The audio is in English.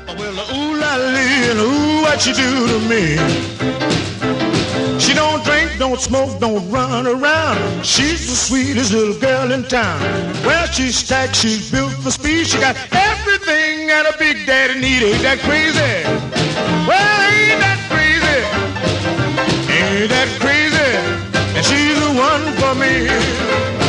Well, ooh la lee, and ooh what you do to me. She don't drink, don't smoke, don't run around. She's the sweetest little girl in town. Well, she's stacked, she's built for speed. She got everything that a big daddy need. Ain't that crazy? Well, ain't that crazy? Ain't that crazy? And she's the one for me.